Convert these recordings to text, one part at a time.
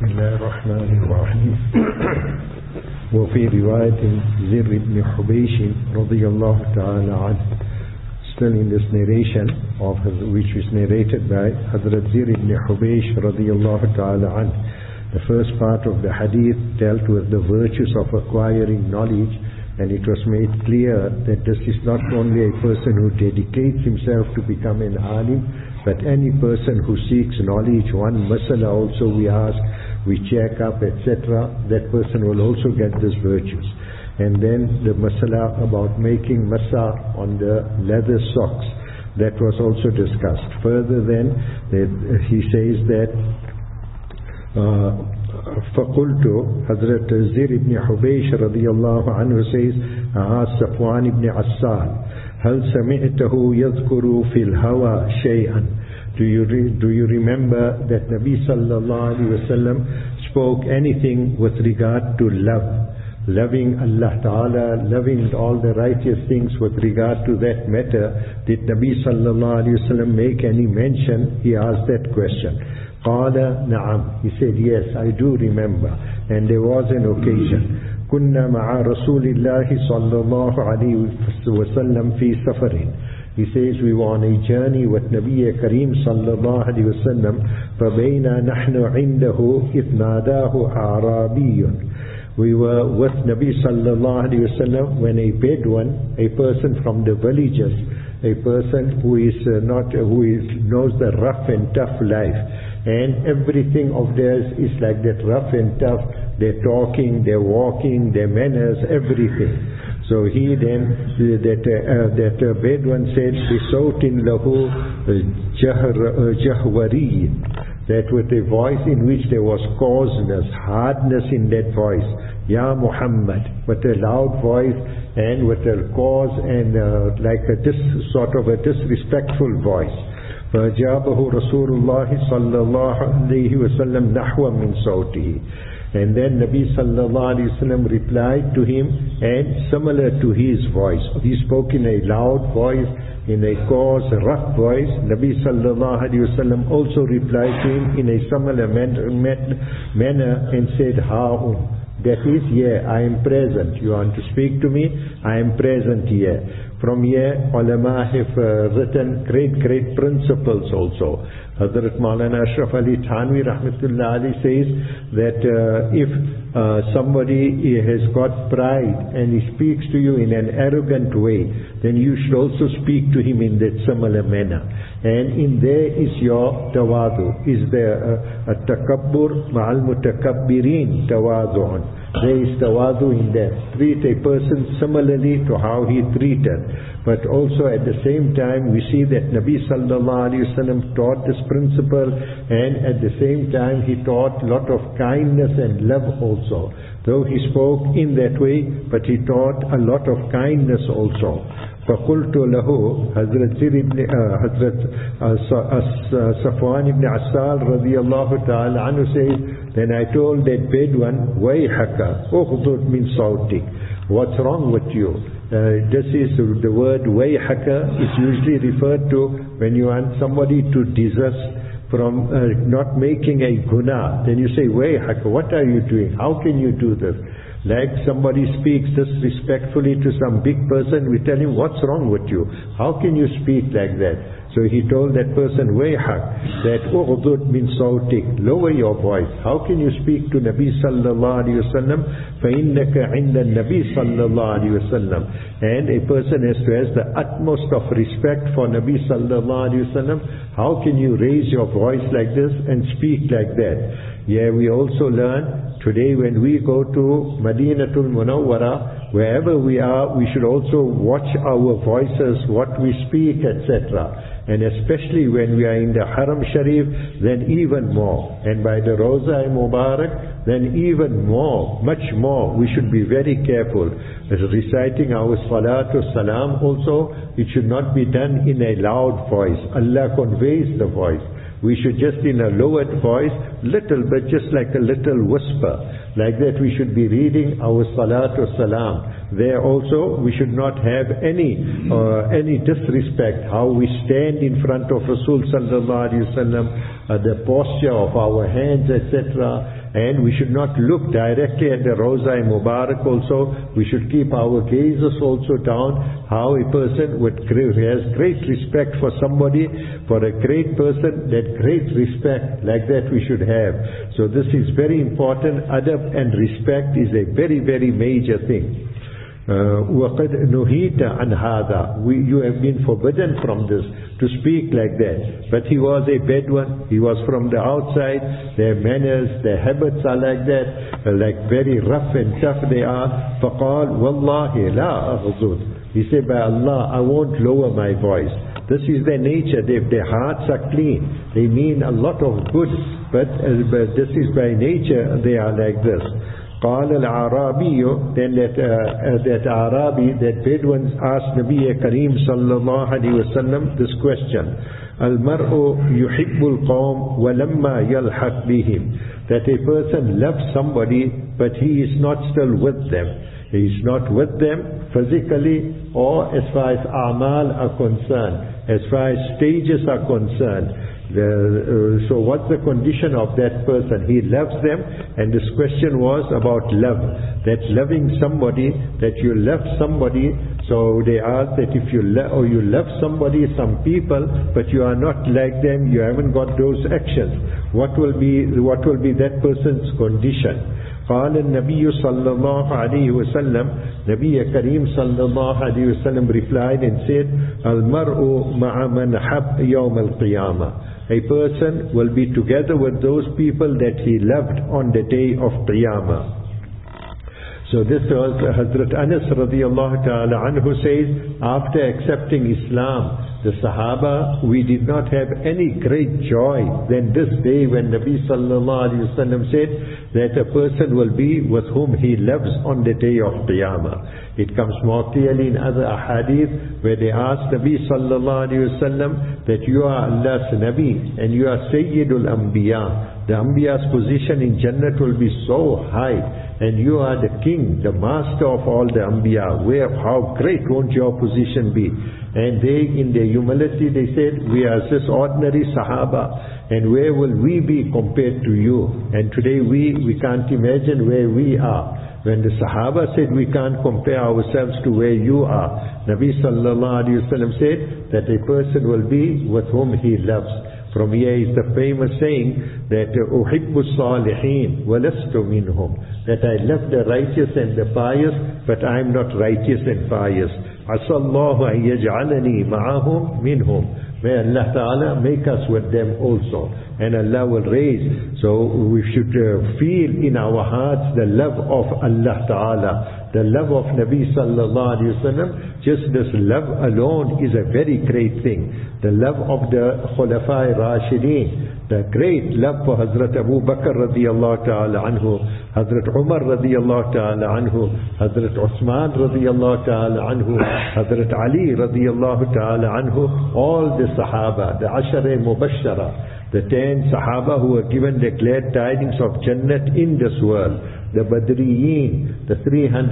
بسم الله الرحمن الرحيم. وفي رواية زر بن حبيش رضي الله تعالى عنه, still in this narration of which is narrated by Hazrat Zir ibn Hubaysh radiyallahu ta'ala anhu. The first part of the hadith dealt with the virtues of acquiring knowledge, and it was made clear that this is not only a person who dedicates himself to become an alim, but any person who seeks knowledge, one masala also we ask, we check up, etc., that person will also get these virtues. And then the masala about making masa on the leather socks, that was also discussed. Further then, he says that فَقُلْتُ Hazrat Zir ibn Hubaysh radiyallahu anhu says, Safwan ibn Assal, هل سمعته يذكر في الهوى شيئا? Do you remember that Nabi sallallahu alaihi wasallam spoke anything with regard to love, loving Allah Ta'ala, loving all the righteous things with regard to that matter? Did Nabi sallallahu alaihi wasallam make any mention? He asked that question. قال نعم. He said, yes, I do remember, and there was an occasion. كنا مع رسول الله صلى الله عليه وسلم في سفر. He says we were on a journey with Nabi Kareem صلى الله عليه وسلم فبينا نحن عنده إذ ناداه أعرابي. We were with Nabi صلى الله عليه وسلم when a Bedouin, a person from the villages, a person who knows the rough and tough life, and everything of theirs is like that rough and tough. Their talking, their walking, their manners, everything. So he then, that Bedouin said, بِصَوْتٍ لَهُ جَهْوَرِيٍّ, that with a voice in which there was coarseness, hardness in that voice, Ya Muhammad, with a loud voice and with a coarse and like a sort of a disrespectful voice. فَأَجَابَهُ رَسُولُ اللَّهِ صَلَّى اللَّهُ عَلَيْهِ وَسَلَّمْ نَحْوًا مِنْ صَوْتِهِ. And then Nabi sallallahu alaihi wasallam replied to him, and similar to his voice. He spoke in a loud voice, in a coarse, rough voice. Nabi sallallahu alaihi wasallam also replied to him in a similar manner and said, Ha'um. That is, yeah, I am present. You want to speak to me? I am present here. From here, ulama have written great principles also. Hazrat Maulana Ashraf Ali Thanvi rahmatullah ali says that if somebody has got pride and he speaks to you in an arrogant way, then you should also speak to him in that similar manner. And in there is your tawadu. Is there a takabbur ma'al mutakabbirin tawadu'un. There is tawadu in there. Treat a person similarly to how he treated. But also at the same time we see that Nabi sallallahu alaihi wasallam taught this principle, and at the same time he taught a lot of kindness and love also. Though he spoke in that way, but he taught a lot of kindness also. فَقُلْتُ لَهُ Hazrat Safwan ibn Assal radiyallahu ta'ala anhu says, then I told that Bedouin, وَيْحَكَ أُخْضُرْ مِنْ صَوْتِكَ. What's wrong with you? This is the word wayhaka is usually referred to when you want somebody to desist from not making a guna. Then you say, wayhaka, what are you doing? How can you do this? Like somebody speaks disrespectfully to some big person, we tell him, what's wrong with you? How can you speak like that? So he told that person, wayhak, that ughudud min sawtik, lower your voice. How can you speak to Nabi sallallahu alaihi wasallam? فَإِنَّكَ عِنْدَ النَّبِي sallallahu alaihi wasallam. And a person has to have the utmost of respect for Nabi sallallahu alaihi wasallam. How can you raise your voice like this and speak like that? Yeah, we also learn today when we go to Madinatul Munawwara, wherever we are, we should also watch our voices, what we speak, etc. And especially when we are in the Haram Sharif, then even more. And by the Roza Mubarak, then even more, much more. We should be very careful. As reciting our Salatu Salam also, it should not be done in a loud voice. Allah conveys the voice. We should just in a lowered voice, little but just like a little whisper. Like that we should be reading our Salatu Salam. There also we should not have any disrespect. How we stand in front of Rasul sallallahu alaihi wasallam, the posture of our hands, etc. And we should not look directly at the Rawza Mubarak also. We should keep our gazes also down. How a person has great respect for somebody, for a great person, that great respect like that we should have. So this is very important. Adab and respect is a very, very major thing. وَقَدْ نُهِيتَ عَنْ هَذَا. You have been forbidden from this, to speak like that. But he was a Bedouin, he was from the outside, their manners, their habits are like that, like very rough and tough they are. فَقَالْ وَاللَّهِ لَا أَغْضُضْ. He said, by Allah, I won't lower my voice. This is their nature. Their hearts are clean. They mean a lot of good, but this is by nature, they are like this. قال العرابي, then that Arabi, that Bedouins asked Nabi Kareem sallallahu alaihi wasallam this question: Al-mar'u yuhibbul qawm wa lamma yalhaq bihim. That a person loves somebody, but he is not still with them. He is not with them physically or as far as a'mal are concerned, as far as stages are concerned. So what's the condition of that person? He loves them, and this question was about love. That loving somebody, that you love somebody. So they asked that if you love somebody, some people, but you are not like them, you haven't got those actions, what will be that person's condition? قال النبي صلى الله عليه وسلم, Nabi Kareem صلى الله عليه وسلم replied and said, المرء مع من حب يوم القيامة. A person will be together with those people that he loved on the day of Qiyamah. So this was Hazrat Anas radiallahu ta'ala anhu says, after accepting Islam, the Sahaba, we did not have any great joy than this day when Nabi sallallahu alayhi wa sallam said that a person will be with whom he loves on the day of Qiyamah. It comes more clearly in other ahadith where they asked Nabi sallallahu alayhi wa sallam that you are Allah's Nabi and you are Sayyidul Anbiya. The Anbiya's position in Jannah will be so high, and you are the king, the master of all the Anbiya. How great won't your position be? And they, in their humility, they said, we are just ordinary Sahaba, and where will we be compared to you? And today we can't imagine where we are. When the Sahaba said we can't compare ourselves to where you are, Nabi sallallahu alayhi wa sallam said that a person will be with whom he loves. From here is the famous saying that أُحِبُّ الصَّالِحِينَ وَلَسْتُ مِنْهُمْ, that I love the righteous and the pious, but I am not righteous and pious. عَسَى اللَّهُ أَن يَجْعَلَنِي مَعَهُمْ مِنْهُمْ. May Allah Ta'ala make us with them also, and Allah will raise. So we should feel in our hearts the love of Allah Ta'ala, the love of Nabi Sallallahu Alaihi Wasallam. Just this love alone is a very great thing. The love of the Khulafai Rashideen, the great love for Hazrat Abu Bakr radiyallahu ta'ala anhu, Hazrat Umar radiyallahu ta'ala anhu, Hazrat Uthman radiyallahu ta'ala anhu, Hazrat Ali radiyallahu ta'ala anhu, all the Sahaba, the Ashara Mubashara, the 10 Sahaba who were given the glad tidings of Jannat in this world, the Badriyin, the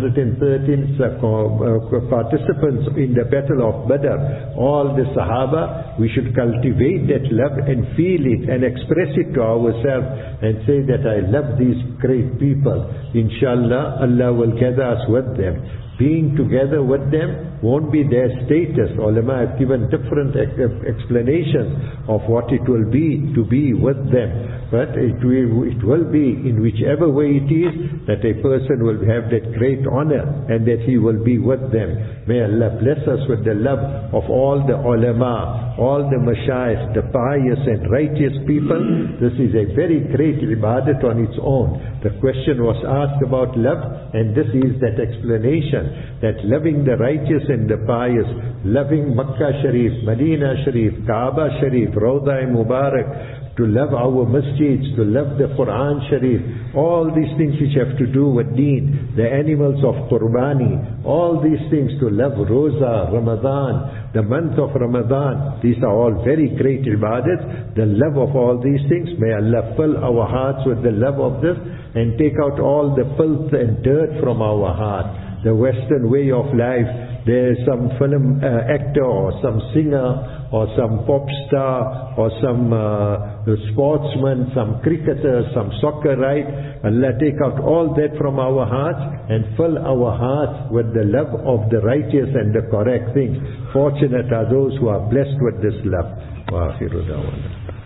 313 participants in the battle of Badr, all the Sahaba, we should cultivate that love and feel it and express it to ourselves and say that I love these great people. Inshallah, Allah will gather us with them. Being together with them won't be their status. Ulama have given different explanations of what it will be to be with them. But it will be in whichever way it is that a person will have that great honor and that he will be with them. May Allah bless us with the love of all the ulama, all the mashayikh, the pious and righteous people. This is a very great ibadat on its own. The question was asked about love, and this is that explanation, that loving the righteous and the pious, loving Makkah Sharif, Medina Sharif, Kaaba Sharif, Rawda Mubarak, to love our masjids, to love the Quran Sharif, all these things which have to do with deen, the animals of Qurbani, all these things, to love Roza, Ramadan, the month of Ramadan, these are all very great ibadats. The love of all these things, may Allah fill our hearts with the love of this and take out all the filth and dirt from our heart. The Western way of life, there's some film actor or some singer or some pop star or some sportsman, some cricketer, some soccer, right? Allah take out all that from our hearts and fill our hearts with the love of the righteous and the correct things. Fortunate are those who are blessed with this love. Wa akhiru da'wana.